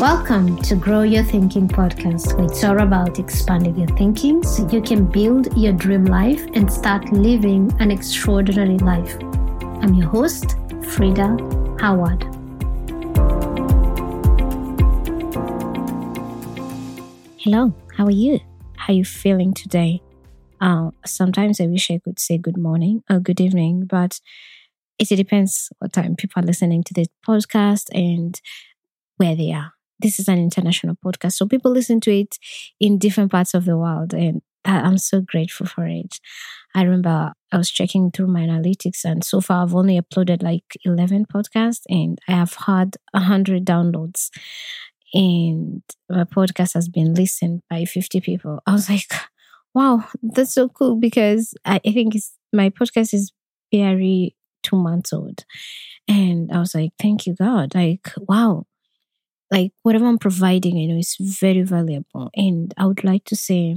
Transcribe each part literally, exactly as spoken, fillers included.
Welcome to Grow Your Thinking podcast, where it's all about expanding your thinking so you can build your dream life and start living an extraordinary life. I'm your host, Frida Howard. Hello, how are you? How are you feeling today? Uh, sometimes I wish I could say good morning or good evening, but it depends what time people are listening to this podcast and where they are. This is an international podcast, so people listen to it in different parts of the world, and I'm so grateful for it. I remember I was checking through my analytics, and so far I've only uploaded like eleven podcasts, and I have had one hundred downloads, and my podcast has been listened by fifty people. I was like, wow, that's so cool, because I, I think it's, my podcast is barely two months old. And I was like, thank you, God. Like, wow. Like, whatever I'm providing, you know, is very valuable. And I would like to say,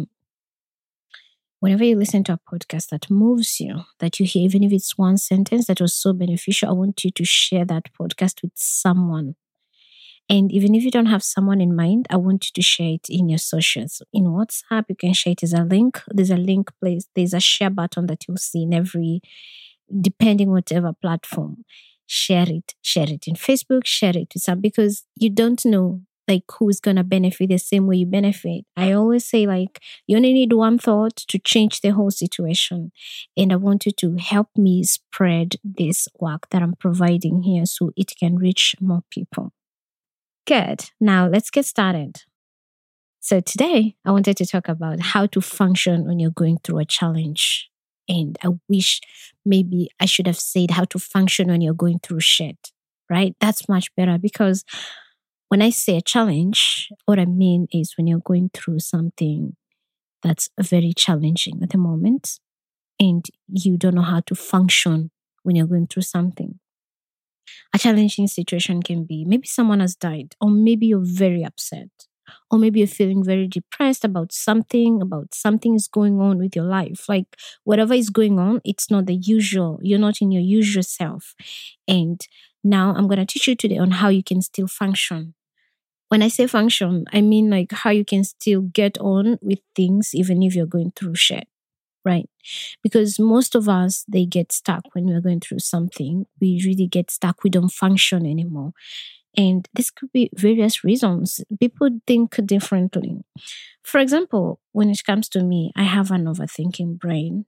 whenever you listen to a podcast that moves you, that you hear, even if it's one sentence that was so beneficial, I want you to share that podcast with someone. And even if you don't have someone in mind, I want you to share it in your socials. In WhatsApp, you can share it as a link. There's a link place. There's a share button that you'll see in every, depending whatever platform. Share it, share it in Facebook, share it with some, because you don't know like who's going to benefit the same way you benefit. I always say, like, you only need one thought to change the whole situation. And I want you to help me spread this work that I'm providing here so it can reach more people. Good. Now let's get started. So today I wanted to talk about how to function when you're going through a challenge. And I wish maybe I should have said how to function when you're going through shit, right? That's much better, because when I say a challenge, what I mean is when you're going through something that's very challenging at the moment and you don't know how to function when you're going through something. A challenging situation can be maybe someone has died, or maybe you're very upset. Or maybe you're feeling very depressed about something, about something is going on with your life. Like whatever is going on, it's not the usual. You're not in your usual self. And now I'm going to teach you today on how you can still function. When I say function, I mean like how you can still get on with things even if you're going through shit, right? Because most of us, they get stuck when we're going through something. We really get stuck. We don't function anymore. And this could be various reasons. People think differently. For example, when it comes to me, I have an overthinking brain.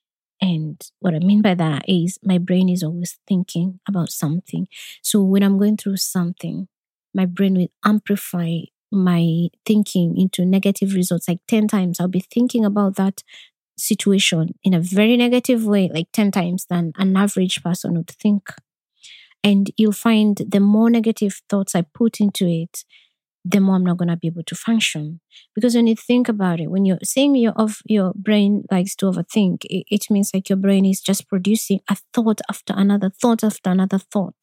And what I mean by that is my brain is always thinking about something. So when I'm going through something, my brain will amplify my thinking into negative results. Like ten times, I'll be thinking about that situation in a very negative way, like ten times than an average person would think. And you'll find the more negative thoughts I put into it, the more I'm not going to be able to function. Because when you think about it, when you're saying your of your brain likes to overthink, it, it means like your brain is just producing a thought after another thought after another thought.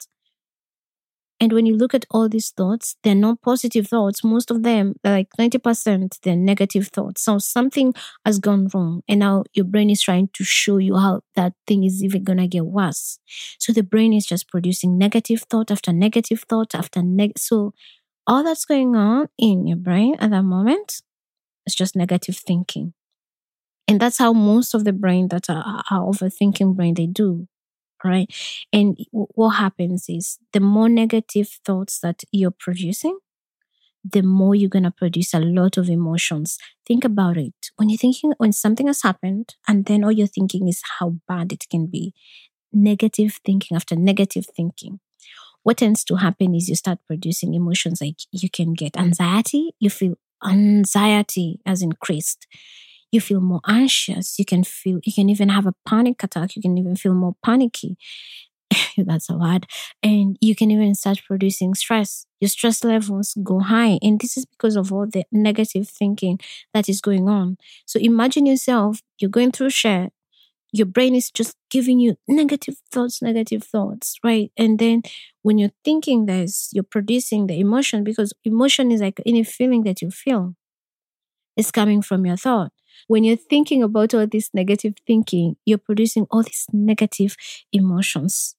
And when you look at all these thoughts, they're not positive thoughts. Most of them, like ninety percent, they're negative thoughts. So something has gone wrong. And now your brain is trying to show you how that thing is even going to get worse. So the brain is just producing negative thought after negative thought after negative. So all that's going on in your brain at that moment is just negative thinking. And that's how most of the brain that are, are overthinking brain, they do. Right. And what happens is the more negative thoughts that you're producing, the more you're going to produce a lot of emotions. Think about it. When you're thinking, when something has happened and then all you're thinking is how bad it can be, negative thinking after negative thinking, what tends to happen is you start producing emotions. Like you can get anxiety. You feel anxiety has increased. You feel more anxious. You can feel, you can even have a panic attack. You can even feel more panicky. That's a word. And you can even start producing stress. Your stress levels go high. And this is because of all the negative thinking that is going on. So imagine yourself, you're going through shit. Your brain is just giving you negative thoughts, negative thoughts, right? And then when you're thinking this, you're producing the emotion, because emotion is like any feeling that you feel. It's coming from your thought. When you're thinking about all this negative thinking, you're producing all these negative emotions.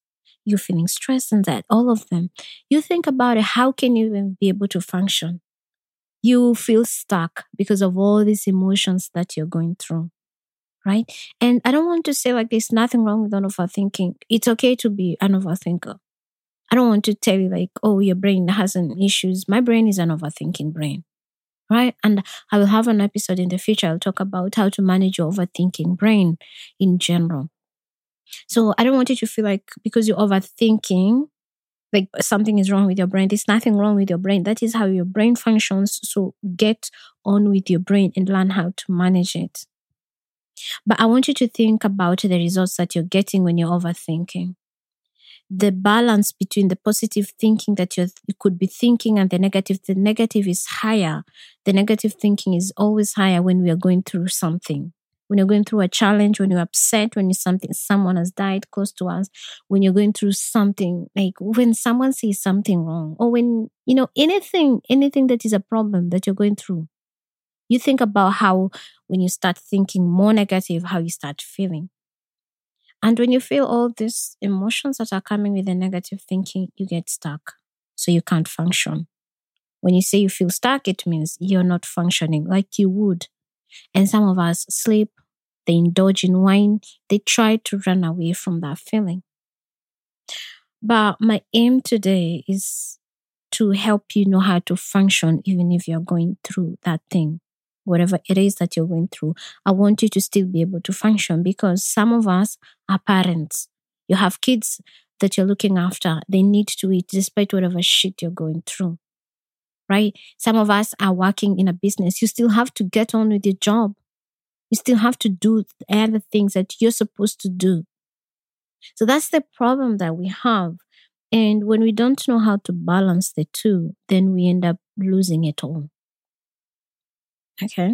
you're feeling stressed and that, all of them. You think about it, how can you even be able to function? You feel stuck because of all these emotions that you're going through, right? And I don't want to say like there's nothing wrong with an overthinking. It's okay to be an overthinker. I don't want to tell you like, oh, your brain has an issues. My brain is an overthinking brain, right? And I will have an episode in the future. I'll talk about how to manage your overthinking brain in general. So I don't want you to feel like because you're overthinking, like something is wrong with your brain. There's nothing wrong with your brain. That is how your brain functions. So get on with your brain and learn how to manage it. But I want you to think about the results that you're getting when you're overthinking. The balance between the positive thinking that you're, you could be thinking and the negative. The negative is higher. The negative thinking is always higher when we are going through something. When you're going through a challenge, when you're upset, when you're something, someone has died close to us, when you're going through something, like when someone says something wrong, or when, you know, anything, anything that is a problem that you're going through, you think about how when you start thinking more negative, how you start feeling. And when you feel all these emotions that are coming with the negative thinking, you get stuck. So you can't function. When you say you feel stuck, it means you're not functioning like you would. And some of us sleep, they indulge in wine, they try to run away from that feeling. But my aim today is to help you know how to function even if you're going through that thing. Whatever it is that you're going through, I want you to still be able to function because some of us are parents. You have kids that you're looking after. They need to eat despite whatever shit you're going through. Right? Some of us are working in a business. You still have to get on with your job. You still have to do other things that you're supposed to do. So that's the problem that we have. And when we don't know how to balance the two, then we end up losing it all. Okay?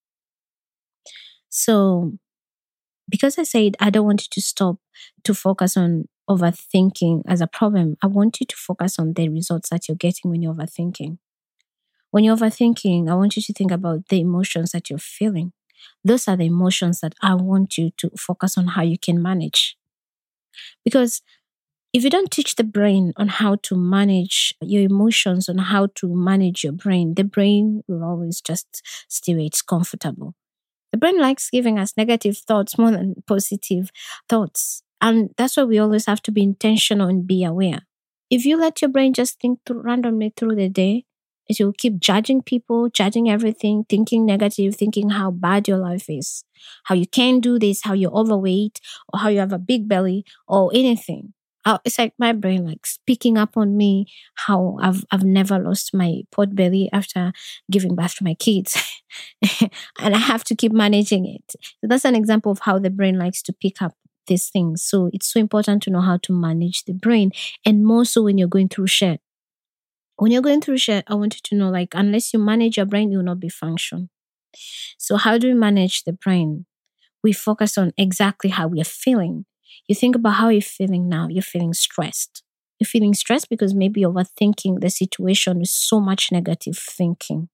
So, because I said I don't want you to stop to focus on overthinking as a problem, I want you to focus on the results that you're getting when you're overthinking. When you're overthinking, I want you to think about the emotions that you're feeling. Those are the emotions that I want you to focus on how you can manage. Because if you don't teach the brain on how to manage your emotions, on how to manage your brain, the brain will always just stay where it's comfortable. The brain likes giving us negative thoughts more than positive thoughts. And that's why we always have to be intentional and be aware. If you let your brain just think through, randomly through the day, it will keep judging people, judging everything, thinking negative, thinking how bad your life is, how you can't do this, how you're overweight, or how you have a big belly, or anything. Uh, It's like my brain like speaking up on me, how I've I've never lost my pot belly after giving birth to my kids. And I have to keep managing it. So that's an example of how the brain likes to pick up these things. So it's so important to know how to manage the brain, and more so when you're going through shit. When you're going through shit, I want you to know, like, unless you manage your brain, you will not be function. So how do we manage the brain? We focus on exactly how we are feeling. You think about how you're feeling now. You're feeling stressed. You're feeling stressed because maybe you're overthinking the situation with so much negative thinking.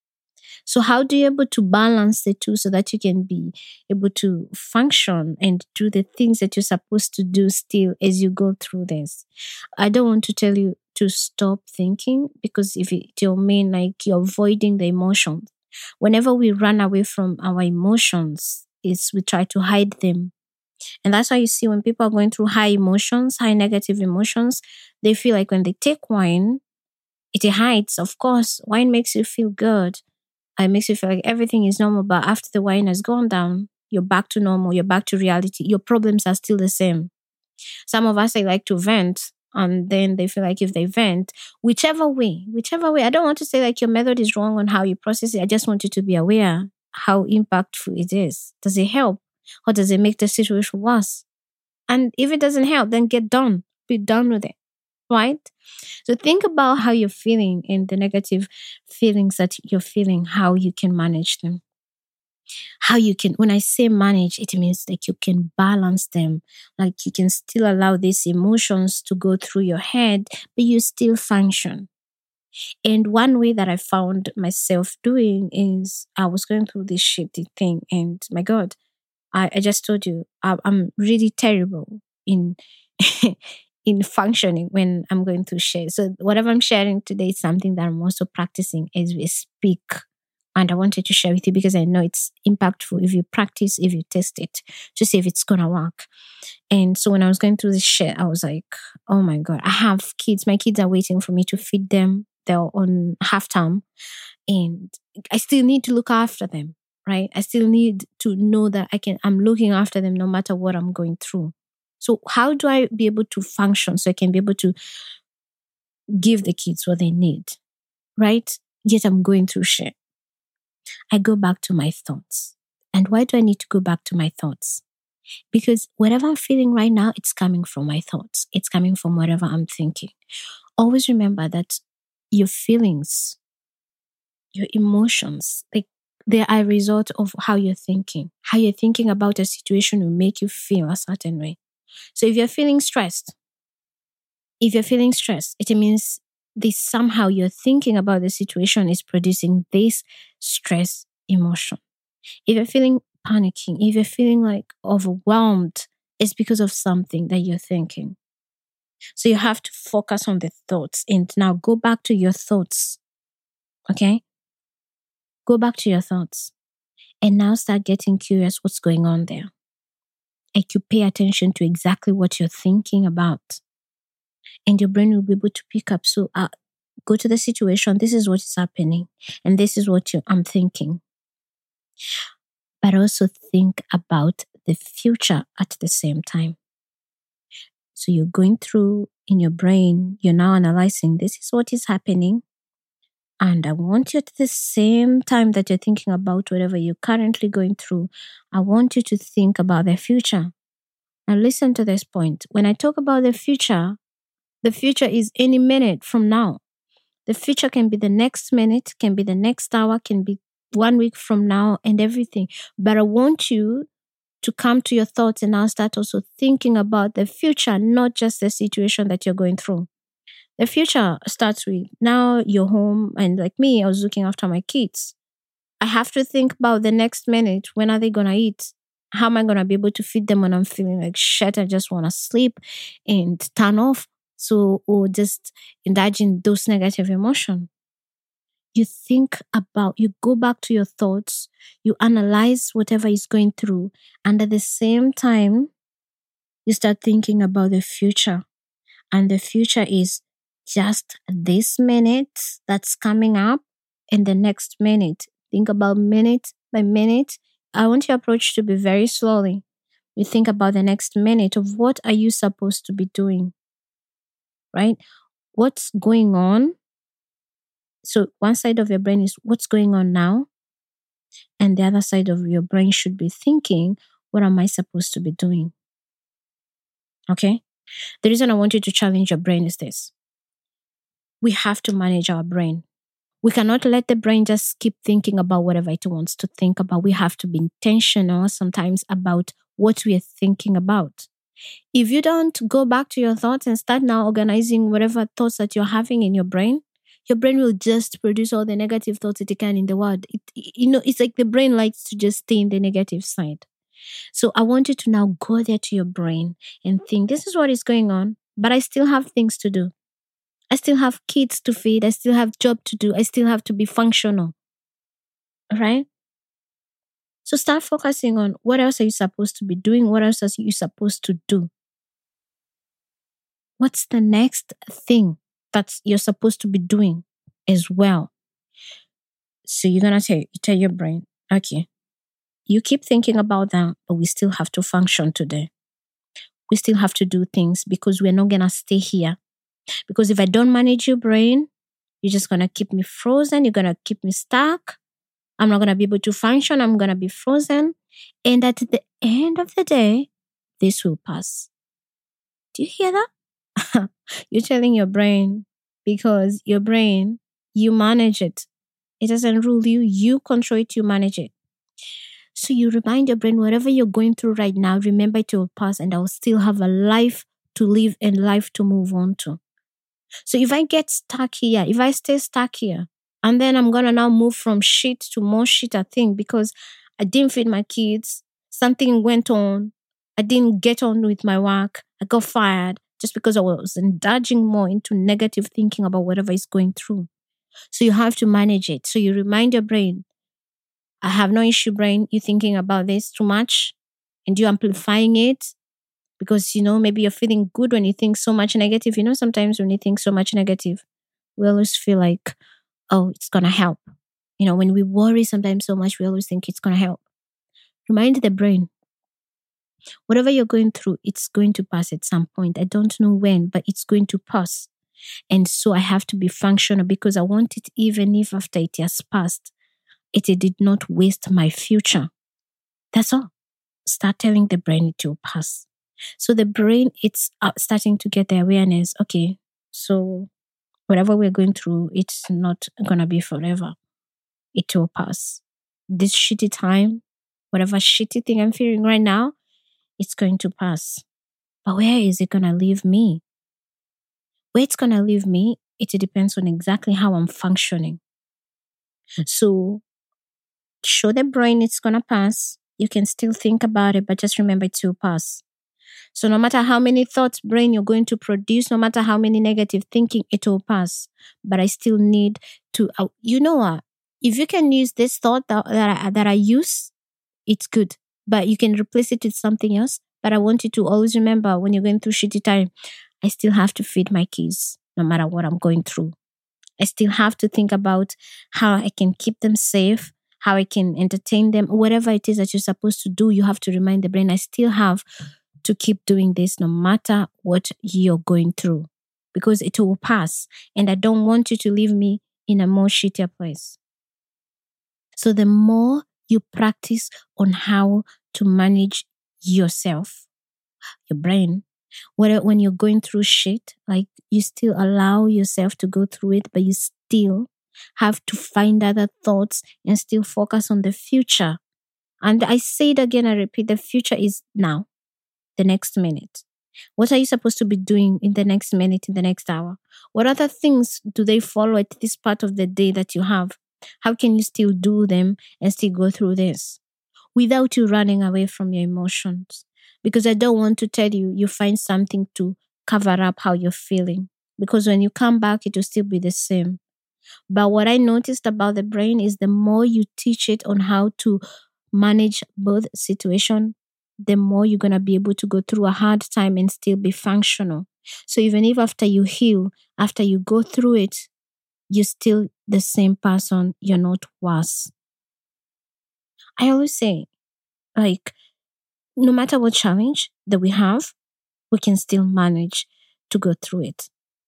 So how do you able to balance the two so that you can be able to function and do the things that you're supposed to do still as you go through this? I don't want to tell you to stop thinking, because if it will mean like you're avoiding the emotions. Whenever we run away from our emotions, is we try to hide them. And that's why you see when people are going through high emotions, high negative emotions, they feel like when they take wine, it hides. Of course, wine makes you feel good. It makes you feel like everything is normal. But after the wine has gone down, you're back to normal. You're back to reality. Your problems are still the same. Some of us, they like to vent. And then they feel like if they vent, whichever way, whichever way, I don't want to say like your method is wrong on how you process it. I just want you to be aware how impactful it is. Does it help? Or does it make the situation worse? And if it doesn't help, then get done. Be done with it. Right? So think about how you're feeling and the negative feelings that you're feeling, how you can manage them. How you can, when I say manage, it means like you can balance them. Like you can still allow these emotions to go through your head, but you still function. And one way that I found myself doing is I was going through this shitty thing, and my God, I, I just told you, I, I'm really terrible in in functioning when I'm going to share. So whatever I'm sharing today is something that I'm also practicing as we speak. And I wanted to share with you because I know it's impactful if you practice, if you test it, to see if it's going to work. And so when I was going through this share, I was like, oh my God, I have kids. My kids are waiting for me to feed them. They're on half term. And I still need to look after them, right? I still need to know that I can, I'm looking after them no matter what I'm going through. So how do I be able to function so I can be able to give the kids what they need, right? Yet I'm going through share. I go back to my thoughts. And why do I need to go back to my thoughts? Because whatever I'm feeling right now, it's coming from my thoughts. It's coming from whatever I'm thinking. Always remember that your feelings, your emotions, like they are a result of how you're thinking. How you're thinking about a situation will make you feel a certain way. So if you're feeling stressed, if you're feeling stressed, it means this somehow you're thinking about the situation is producing this stress emotion. If you're feeling panicking, if you're feeling like overwhelmed, it's because of something that you're thinking. So you have to focus on the thoughts and now go back to your thoughts. Okay? Go back to your thoughts and now start getting curious what's going on there. Like you pay attention to exactly what you're thinking about. And your brain will be able to pick up. So uh, go to the situation. This is what is happening. And this is what you, I'm thinking. But also think about the future at the same time. So you're going through in your brain, you're now analyzing this is what is happening. And I want you at the same time that you're thinking about whatever you're currently going through, I want you to think about the future. Now listen to this point. When I talk about the future, the future is any minute from now. The future can be the next minute, can be the next hour, can be one week from now and everything. But I want you to come to your thoughts and now start also thinking about the future, not just the situation that you're going through. The future starts with now you're home, and like me, I was looking after my kids. I have to think about the next minute. When are they going to eat? How am I going to be able to feed them when I'm feeling like shit? I just want to sleep and turn off. So, or just indulging those negative emotions. You think about, you go back to your thoughts, you analyze whatever is going through, and at the same time, you start thinking about the future. And the future is just this minute that's coming up and the next minute. Think about minute by minute. I want your approach to be very slowly. You think about the next minute of what are you supposed to be doing, right? What's going on? So one side of your brain is what's going on now? And the other side of your brain should be thinking, what am I supposed to be doing? Okay? The reason I want you to challenge your brain is this. We have to manage our brain. We cannot let the brain just keep thinking about whatever it wants to think about. We have to be intentional sometimes about what we are thinking about. If you don't go back to your thoughts and start now organizing whatever thoughts that you're having in your brain, your brain will just produce all the negative thoughts that it can in the world. It, you know, it's like the brain likes to just stay in the negative side. So I want you to now go there to your brain and think, this is what is going on, but I still have things to do. I still have kids to feed. I still have job to do. I still have to be functional. All right? So start focusing on what else are you supposed to be doing? What else are you supposed to do? What's the next thing that you're supposed to be doing as well? So you're going to tell, tell your brain, okay, you keep thinking about that, but we still have to function today. We still have to do things because we're not going to stay here. Because if I don't manage your brain, you're just going to keep me frozen. You're going to keep me stuck. I'm not going to be able to function. I'm going to be frozen. And at the end of the day, this will pass. Do you hear that? You're telling your brain, because your brain, you manage it. It doesn't rule you. You control it. You manage it. So you remind your brain, whatever you're going through right now, remember it will pass and I'll still have a life to live and life to move on to. So if I get stuck here, if I stay stuck here, and then I'm going to now move from shit to more shit, I think, because I didn't feed my kids, something went on, I didn't get on with my work, I got fired, just because I was indulging more into negative thinking about whatever is going through. So you have to manage it. So you remind your brain, I have no issue, brain. You thinking about this too much and you amplifying it because, you know, maybe you're feeling good when you think so much negative. You know, sometimes when you think so much negative, we always feel like, oh, it's going to help. You know, when we worry sometimes so much, we always think it's going to help. Remind the brain, whatever you're going through, it's going to pass at some point. I don't know when, but it's going to pass. And so I have to be functional because I want it even if after it has passed, it did not waste my future. That's all. Start telling the brain it will pass. So the brain, it's starting to get the awareness. Okay, so whatever we're going through, it's not going to be forever. It will pass. This shitty time, whatever shitty thing I'm feeling right now, it's going to pass. But where is it going to leave me? Where it's going to leave me, it depends on exactly how I'm functioning. So show the brain it's going to pass. You can still think about it, but just remember it will pass. So no matter how many thoughts, brain, you're going to produce, no matter how many negative thinking, it will pass. But I still need to, uh, you know what? If you can use this thought that, that, I, that I use, it's good. But you can replace it with something else. But I want you to always remember when you're going through shitty time, I still have to feed my kids no matter what I'm going through. I still have to think about how I can keep them safe, how I can entertain them, whatever it is that you're supposed to do. You have to remind the brain, I still have to keep doing this no matter what you're going through because it will pass. And I don't want you to leave me in a more shittier place. So the more you practice on how to manage yourself, your brain, whether when you're going through shit, like you still allow yourself to go through it, but you still have to find other thoughts and still focus on the future. And I say it again, I repeat, the future is now, the next minute. What are you supposed to be doing in the next minute, in the next hour? What other things do they follow at this part of the day that you have? How can you still do them and still go through this without you running away from your emotions? Because I don't want to tell you, you find something to cover up how you're feeling. Because when you come back, it will still be the same. But what I noticed about the brain is the more you teach it on how to manage both situations, the more you're going to be able to go through a hard time and still be functional. So even if after you heal, after you go through it, you're still the same person, you're not worse. I always say, like, no matter what challenge that we have, we can still manage to go through it.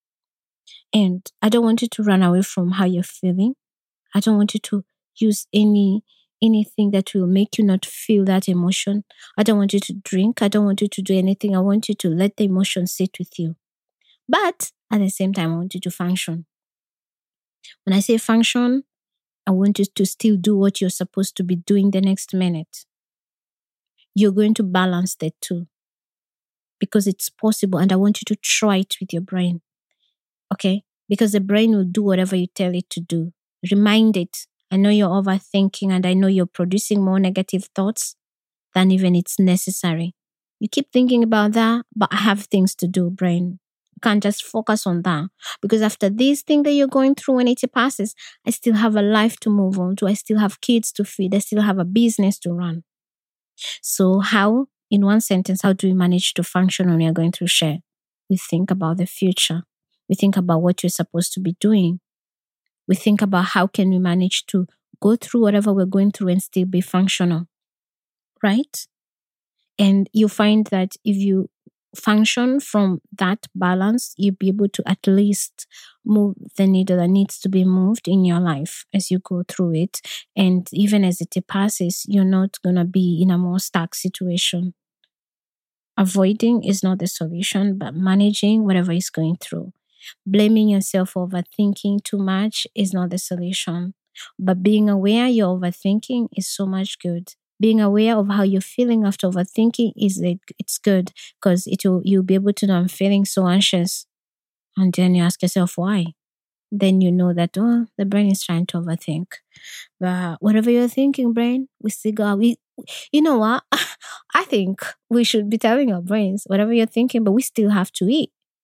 And I don't want you to run away from how you're feeling. I don't want you to use any anything that will make you not feel that emotion. I don't want you to drink. I don't want you to do anything. I want you to let the emotion sit with you. But at the same time, I want you to function. When I say function, I want you to still do what you're supposed to be doing the next minute. You're going to balance the two because it's possible, and I want you to try it with your brain. Okay? Because the brain will do whatever you tell it to do. Remind it. I know you're overthinking and I know you're producing more negative thoughts than even it's necessary. You keep thinking about that, but I have things to do, brain. You can't just focus on that. Because after this thing that you're going through, when it passes, I still have a life to move on to. I still have kids to feed. I still have a business to run. So how, in one sentence, how do we manage to function when we are going through share? We think about the future. We think about what you're supposed to be doing. We think about how can we manage to go through whatever we're going through and still be functional, right? And you find that if you function from that balance, you'll be able to at least move the needle that needs to be moved in your life as you go through it. And even as it passes, you're not going to be in a more stuck situation. Avoiding is not the solution, but managing whatever is going through. Blaming yourself for overthinking too much is not the solution. But being aware you're overthinking is so much good. Being aware of how you're feeling after overthinking is like, it's good because it will you'll be able to know I'm feeling so anxious. And then you ask yourself why. Then you know that oh, the brain is trying to overthink. But whatever you're thinking, brain, we still go. We, you know what? I think we should be telling our brains whatever you're thinking, but we still have to eat.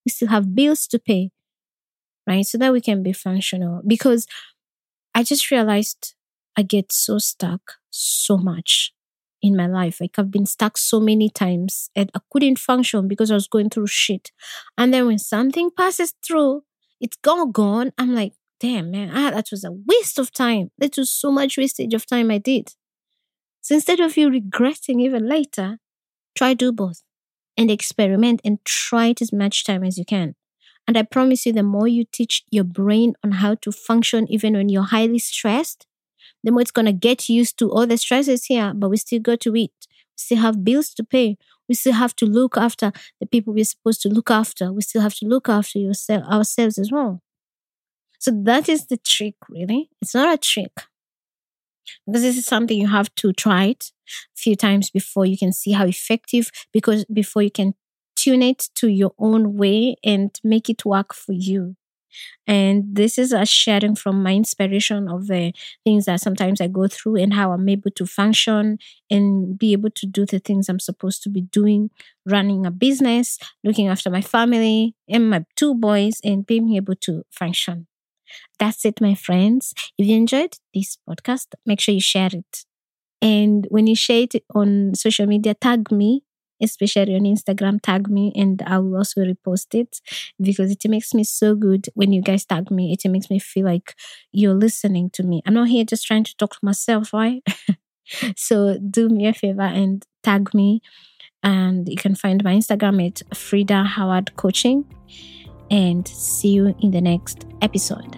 We still have bills to pay, right? So that we can be functional. Because I just realized I get so stuck so much in my life. Like I've been stuck so many times and I couldn't function because I was going through shit. And then when something passes through, it's gone, gone. I'm like, damn, man, ah, that was a waste of time. That was so much wastage of time I did. So instead of you regretting even later, try do both and experiment and try it as much time as you can. And I promise you, the more you teach your brain on how to function even when you're highly stressed, the more it's going to get used to all the stresses here, but we still got to eat. We still have bills to pay. We still have to look after the people we're supposed to look after. We still have to look after yourself, ourselves as well. So that is the trick, really. It's not a trick. Because this is something you have to try it a few times before you can see how effective, because before you can tune it to your own way and make it work for you. And this is a sharing from my inspiration of the things that sometimes I go through and how I'm able to function and be able to do the things I'm supposed to be doing, running a business, looking after my family and my two boys, and being able to function. That's it, my friends. If you enjoyed this podcast, make sure you share it. And when you share it on social media, tag me, especially on Instagram, tag me, and I will also repost it because it makes me so good when you guys tag me. It makes me feel like you're listening to me. I'm not here just trying to talk to myself, right? So do me a favor and tag me. And you can find my Instagram at Frida Howard Coaching. And see you in the next episode.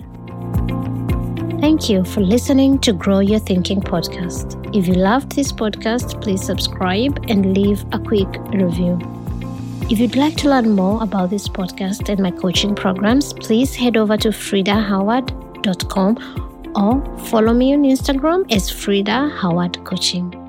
Thank you for listening to Grow Your Thinking podcast. If you loved this podcast, please subscribe and leave a quick review. If you'd like to learn more about this podcast and my coaching programs, please head over to frida howard dot com or follow me on Instagram as Frida Howard Coaching.